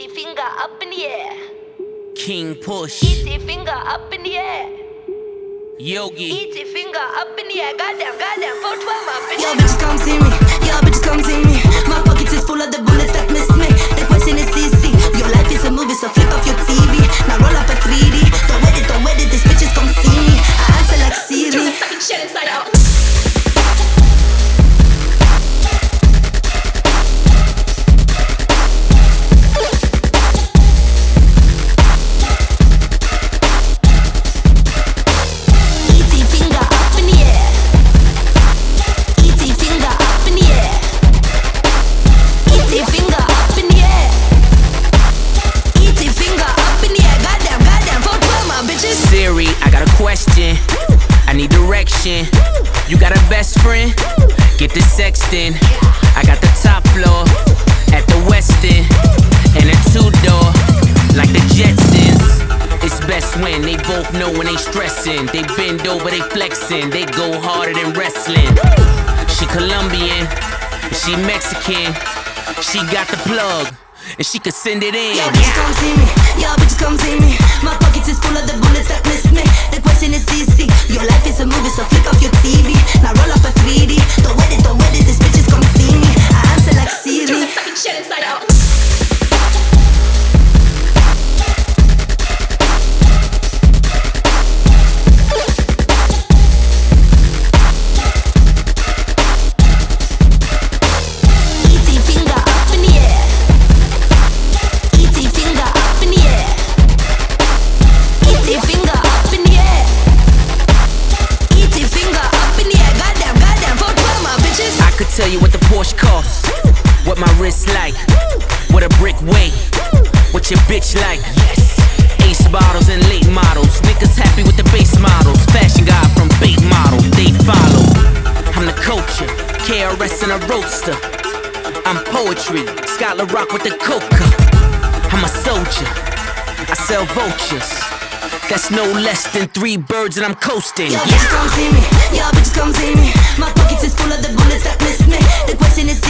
Easy finger up in the air. King Push. Easy finger up in the air. Yogi. Easy finger up in the air. Goddamn, 412 my bitch. Yo bitches come see me, yo bitches come see me. My pockets is full of the bullets that missed me. The question is easy, your life is a movie, so flip off your TV. Now roll up a 3D, don't wait it, these bitches come see me. I answer like Siri. Turn the fucking shit inside out. I need direction. You got a best friend? Get the sexting. I got the top floor at the Westin and a two-door like the Jetsons. It's best when they both know when they stressing. They bend over, they flexing. They go harder than wrestling. She Colombian, she Mexican. She got the plug and she could send it in. Yo bitches come see me, yo bitches come see me. My pockets is full of the bullets that missed me. The question is easy, your life is a movie, so flick off your TV. Now roll up a 3D, don't wait it, these bitches come see me. I answer like Siri. Turn the fucking shit inside out. Tell you what the Porsche costs, what my wrist like, what a brick weigh, what your bitch like. Ace bottles and late models, niggas happy with the base models. Fashion guy from bait model, they follow. I'm the culture, KRS and a roadster. I'm poetry, Scholar Rock with the coca. I'm a soldier, I sell vultures. That's no less than 3 birds and I'm coasting. Yo bitches come see me, yo bitches come see me. My pockets is full of the bullets that missed me. The question is